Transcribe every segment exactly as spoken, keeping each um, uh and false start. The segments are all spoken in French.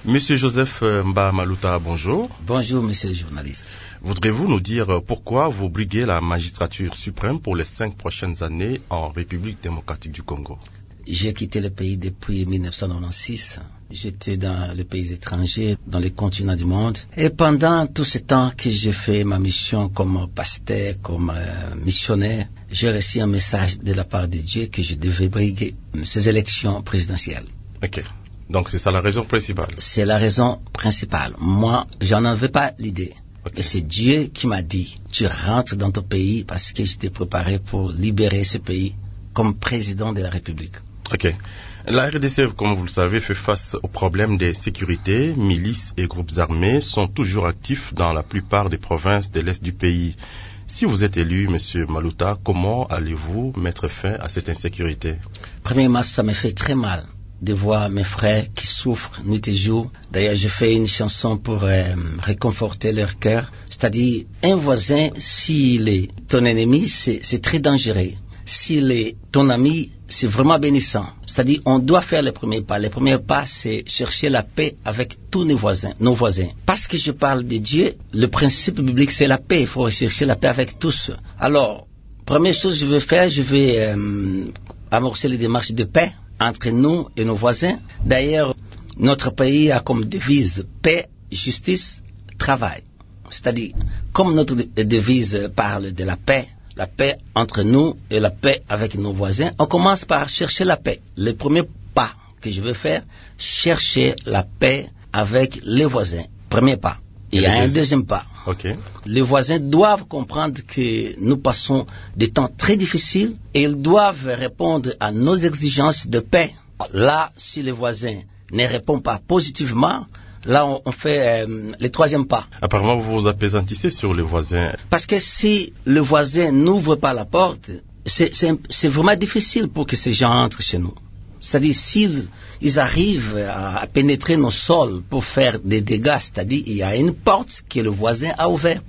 Monsieur Joseph Mba Maluta, bonjour. Bonjour, monsieur le journaliste. Voudrez-vous nous dire pourquoi vous briguez la magistrature suprême pour les cinq prochaines années en République démocratique du Congo? J'ai quitté le pays depuis mille neuf cent quatre-vingt-seize. J'étais dans les pays étrangers, dans les continents du monde. Et pendant tout ce temps que j'ai fait ma mission comme pasteur, comme euh, missionnaire, j'ai reçu un message de la part de Dieu que je devais briguer ces élections présidentielles. Ok. Donc c'est ça la raison principale? C'est la raison principale. Moi, j'en avais pas l'idée. Okay. Et c'est Dieu qui m'a dit, tu rentres dans ton pays parce que j'étais préparé pour libérer ce pays comme président de la République. Ok. La R D C, comme vous le savez, fait face aux problèmes de sécurité. Milices et groupes armés sont toujours actifs dans la plupart des provinces de l'Est du pays. Si vous êtes élu, Monsieur Maluta, comment allez-vous mettre fin à cette insécurité? Premièrement, ça me fait très mal de voir mes frères qui souffrent nuit et jour. D'ailleurs, j'ai fait une chanson pour euh, réconforter leur cœur. C'est-à-dire, un voisin, s'il est ton ennemi, c'est, c'est très dangereux. S'il est ton ami, c'est vraiment bénissant. C'est-à-dire, on doit faire les premiers pas. Les premiers pas, c'est chercher la paix avec tous nos voisins, nos voisins. Parce que je parle de Dieu, le principe biblique, c'est la paix. Il faut chercher la paix avec tous. Alors, première chose que je vais faire, je vais euh, amorcer les démarches de paix entre nous et nos voisins. D'ailleurs, notre pays a comme devise paix, justice, travail. C'est-à-dire, comme notre devise parle de la paix, la paix entre nous et la paix avec nos voisins, on commence par chercher la paix. Le premier pas que je veux faire, chercher la paix avec les voisins. Premier pas. Il y a un deuxième pas. Okay. Les voisins doivent comprendre que nous passons des temps très difficiles et ils doivent répondre à nos exigences de paix. Là, si les voisins ne répondent pas positivement, là, on, on fait euh, le troisième pas. Apparemment, vous vous apesantissez sur les voisins. Parce que si le voisin n'ouvre pas la porte, c'est, c'est, c'est vraiment difficile pour que ces gens entrent chez nous. C'est-à-dire, s'ils ils arrivent à, à pénétrer nos sols pour faire des dégâts, c'est-à-dire, il y a une porte que le voisin a ouverte.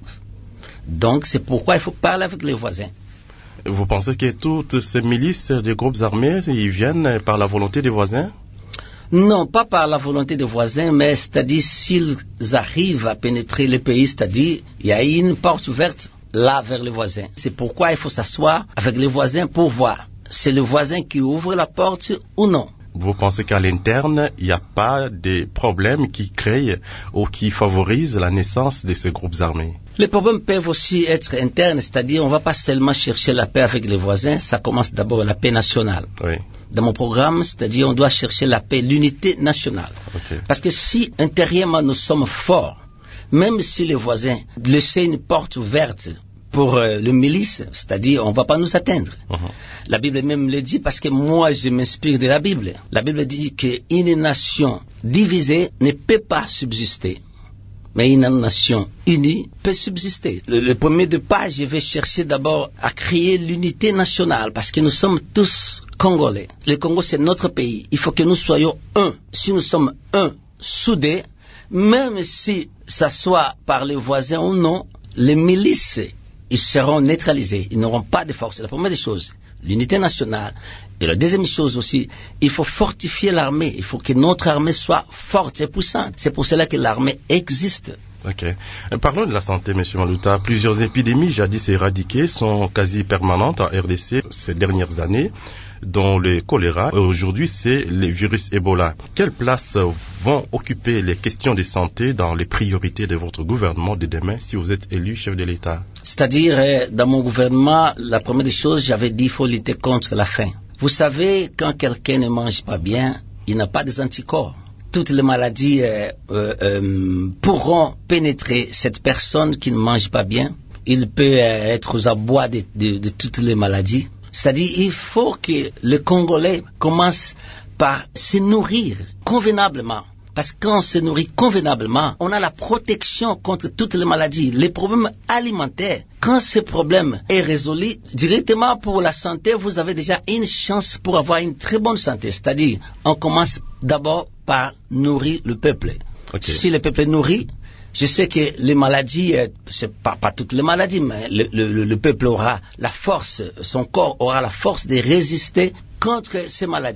Donc, c'est pourquoi il faut parler avec les voisins. Vous pensez que toutes ces milices des groupes armés, ils viennent par la volonté des voisins? Non, pas par la volonté des voisins, mais c'est-à-dire s'ils arrivent à pénétrer le pays, c'est-à-dire il y a une porte ouverte là vers les voisins. C'est pourquoi il faut s'asseoir avec les voisins pour voir. C'est le voisin qui ouvre la porte ou non. Vous pensez qu'à l'interne, il n'y a pas de problèmes qui créent ou qui favorisent la naissance de ces groupes armés? Les problèmes peuvent aussi être internes, c'est-à-dire on ne va pas seulement chercher la paix avec les voisins, ça commence d'abord la paix nationale. Oui. Dans mon programme, c'est-à-dire on doit chercher la paix, l'unité nationale. Okay. Parce que si intérieurement nous sommes forts, même si les voisins laissent une porte ouverte pour euh, le milice, c'est-à-dire on ne va pas nous atteindre. Uh-huh. La Bible même le dit parce que moi je m'inspire de la Bible. La Bible dit qu'une nation divisée ne peut pas subsister. Mais une nation unie peut subsister. Le, le premier de pas, je vais chercher d'abord à créer l'unité nationale parce que nous sommes tous Congolais. Le Congo, c'est notre pays. Il faut que nous soyons un. Si nous sommes un, soudés, même si ça soit par les voisins ou non, les milices, ils seront neutralisés. Ils n'auront pas de force. C'est la première des choses. L'unité nationale. Et la deuxième chose aussi, il faut fortifier l'armée. Il faut que notre armée soit forte et puissante. C'est pour cela que l'armée existe. Ok. Parlons de la santé, M. Maluta. Plusieurs épidémies jadis éradiquées sont quasi permanentes en R D C ces dernières années, dont le choléra. Aujourd'hui, c'est le virus Ebola. Quelle place vont occuper les questions de santé dans les priorités de votre gouvernement de demain si vous êtes élu chef de l'État? C'est-à-dire, dans mon gouvernement, la première des choses, j'avais dit qu'il faut lutter contre la faim. Vous savez, quand quelqu'un ne mange pas bien, il n'a pas des anticorps. Toutes les maladies euh, euh, euh, pourront pénétrer cette personne qui ne mange pas bien. Il peut euh, être aux abois de, de, de toutes les maladies. C'est-à-dire, il faut que le Congolais commence par se nourrir convenablement. Parce que quand on se nourrit convenablement, on a la protection contre toutes les maladies, les problèmes alimentaires. Quand ce problème est résolu, directement pour la santé, vous avez déjà une chance pour avoir une très bonne santé. C'est-à-dire, on commence d'abord par nourrir le peuple. Okay. Si le peuple est nourri, je sais que les maladies, c'est pas, pas toutes les maladies, mais le, le, le peuple aura la force, son corps aura la force de résister contre ces maladies.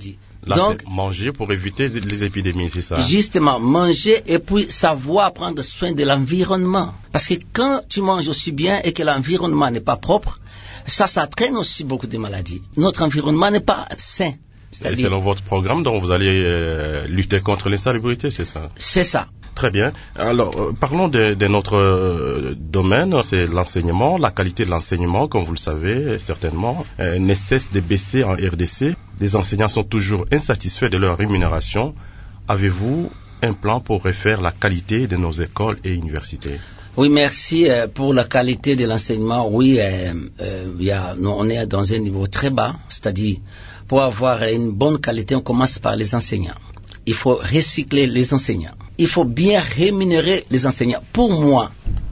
Là, Donc, manger pour éviter les épidémies, c'est ça? Justement, manger et puis savoir prendre soin de l'environnement. Parce que quand tu manges aussi bien et que l'environnement n'est pas propre, ça, ça traîne aussi beaucoup de maladies. Notre environnement n'est pas sain. Et selon votre programme, donc vous allez euh, lutter contre l'insalubrité, c'est ça? C'est ça. Très bien. Alors, euh, parlons de, de notre euh, domaine, c'est l'enseignement. La qualité de l'enseignement, comme vous le savez, certainement, euh, ne cesse de baisser en R D C. Les enseignants sont toujours insatisfaits de leur rémunération. Avez-vous un plan pour refaire la qualité de nos écoles et universités? Oui, merci euh, pour la qualité de l'enseignement. Oui, euh, euh, y a, nous, on est dans un niveau très bas, c'est-à-dire pour avoir une bonne qualité, on commence par les enseignants. Il faut recycler les enseignants. Il faut bien rémunérer les enseignants. Pour moi,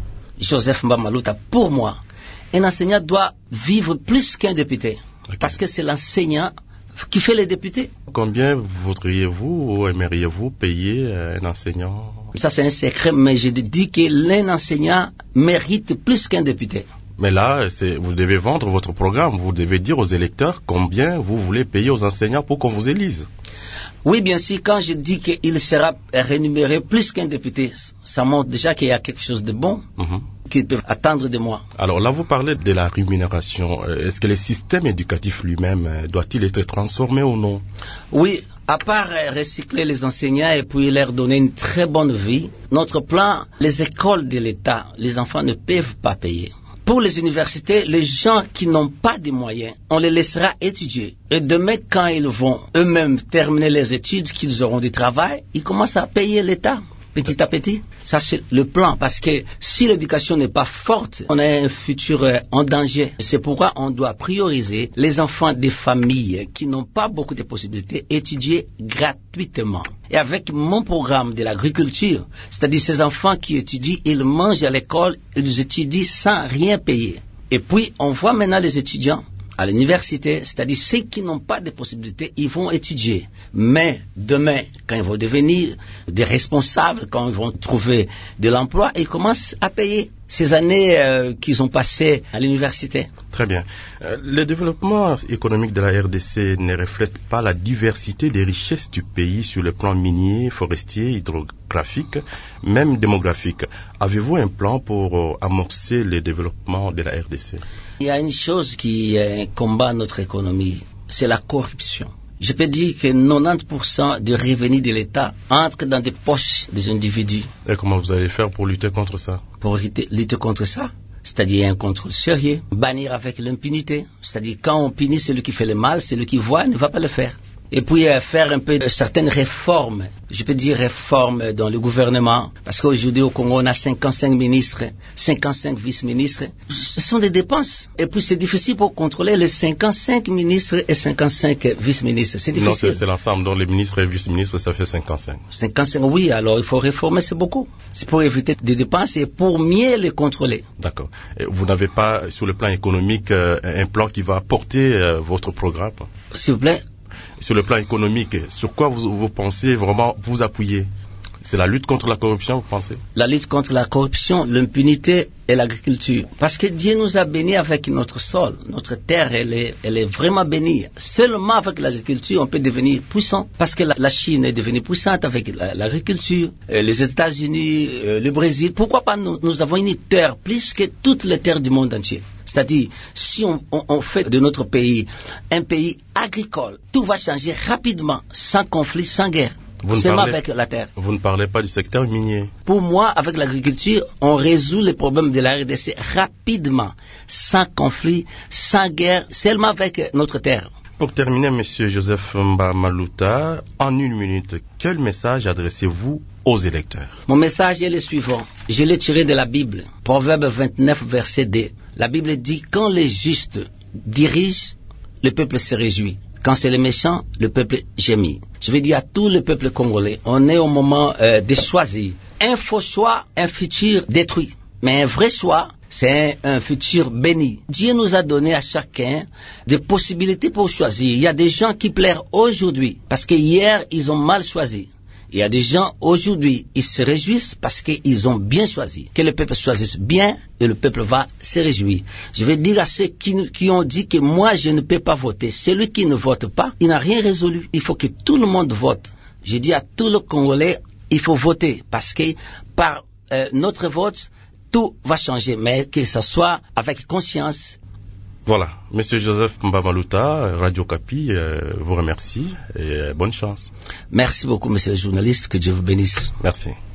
Joseph Mbah Malouta, pour moi, un enseignant doit vivre plus qu'un député. Okay. Parce que c'est l'enseignant qui fait les députés. Combien voudriez-vous ou aimeriez-vous payer un enseignant? Ça, c'est un secret, mais je dis que l'un enseignant mérite plus qu'un député. Mais là, c'est, vous devez vendre votre programme. Vous devez dire aux électeurs combien vous voulez payer aux enseignants pour qu'on vous élise. Oui, bien sûr, quand je dis qu'il sera rémunéré plus qu'un député, ça montre déjà qu'il y a quelque chose de bon mm-hmm. qu'ils peuvent attendre de moi. Alors là, vous parlez de la rémunération. Est-ce que le système éducatif lui-même doit-il être transformé ou non? Oui, à part recycler les enseignants et puis leur donner une très bonne vie, notre plan, les écoles de l'État, les enfants ne peuvent pas payer. Pour les universités, les gens qui n'ont pas de moyens, on les laissera étudier. Et demain, quand ils vont eux-mêmes terminer les études, qu'ils auront du travail, ils commencent à payer l'État, petit à petit. Ça, c'est le plan, parce que si l'éducation n'est pas forte, on a un futur euh, en danger. C'est pourquoi on doit prioriser les enfants des familles qui n'ont pas beaucoup de possibilités, étudier gratuitement. Et avec mon programme de l'agriculture, c'est-à-dire ces enfants qui étudient, ils mangent à l'école, ils étudient sans rien payer. Et puis, on voit maintenant les étudiants à l'université, c'est-à-dire ceux qui n'ont pas de possibilités, ils vont étudier. Mais demain, quand ils vont devenir des responsables, quand ils vont trouver de l'emploi, ils commencent à payer ces années euh, qu'ils ont passées à l'université. Très bien. Euh, le développement économique de la R D C ne reflète pas la diversité des richesses du pays sur le plan minier, forestier, hydrographique, même démographique. Avez-vous un plan pour euh, amorcer le développement de la R D C? Il y a une chose qui euh, combat notre économie, c'est la corruption. Je peux dire que quatre-vingt-dix pour cent des revenus de l'État entrent dans des poches des individus. Et comment vous allez faire pour lutter contre ça? Pour lutter, lutter contre ça, c'est-à-dire un contrôle sérieux, bannir avec l'impunité, c'est-à-dire quand on punit celui qui fait le mal, celui qui voit ne va pas le faire. Et puis euh, faire un peu de certaines réformes, je peux dire réformes dans le gouvernement, parce qu'aujourd'hui au Congo on a cinquante-cinq ministres, cinquante-cinq vice-ministres, ce sont des dépenses. Et puis c'est difficile pour contrôler les cinquante-cinq ministres et cinquante-cinq vice-ministres, c'est difficile. Non, c'est, c'est l'ensemble, dont les ministres et vice-ministres, ça fait cinquante-cinq. cinquante-cinq, oui, alors il faut réformer, c'est beaucoup. C'est pour éviter des dépenses et pour mieux les contrôler. D'accord. Et vous n'avez pas, sur le plan économique, euh, un plan qui va porter euh, votre programme? S'il vous plaît? Sur le plan économique, sur quoi vous, vous pensez vraiment vous appuyer? C'est la lutte contre la corruption, vous pensez? La lutte contre la corruption, l'impunité et l'agriculture. Parce que Dieu nous a bénis avec notre sol. Notre terre, elle est, elle est vraiment bénie. Seulement avec l'agriculture, on peut devenir puissant. Parce que la, la Chine est devenue puissante avec la, l'agriculture. Euh, les États-Unis, euh, le Brésil. Pourquoi pas nous? Nous avons une terre plus que toutes les terres du monde entier. C'est-à-dire, si on, on, on fait de notre pays un pays agricole, tout va changer rapidement, sans conflit, sans guerre. Seulement avec la terre. Vous ne parlez pas du secteur minier? Pour moi, avec l'agriculture, on résout les problèmes de la R D C rapidement, sans conflit, sans guerre, seulement avec notre terre. Pour terminer, Monsieur Joseph Mbah Malouta, en une minute, quel message adressez-vous aux électeurs? Mon message est le suivant. Je l'ai tiré de la Bible. Proverbe vingt-neuf, verset deux. La Bible dit, quand les justes dirigent, le peuple se réjouit. Quand c'est les méchants, le peuple gémit. Je vais dire à tout le peuple congolais, on est au moment euh, de choisir. Un faux choix, un futur détruit. Mais un vrai choix, c'est un, un futur béni. Dieu nous a donné à chacun des possibilités pour choisir. Il y a des gens qui plairent aujourd'hui parce que hier, ils ont mal choisi. Il y a des gens, aujourd'hui, ils se réjouissent parce qu'ils ont bien choisi. Que le peuple choisisse bien et le peuple va se réjouir. Je vais dire à ceux qui, qui ont dit que moi, je ne peux pas voter. Celui qui ne vote pas, il n'a rien résolu. Il faut que tout le monde vote. Je dis à tout le Congolais, il faut voter parce que par euh, notre vote, tout va changer, mais que ce soit avec conscience. Voilà, Monsieur Joseph Mbamaluta, Radio Kapi, euh, vous remercie et euh, bonne chance. Merci beaucoup, Monsieur le journaliste, que Dieu vous bénisse. Merci.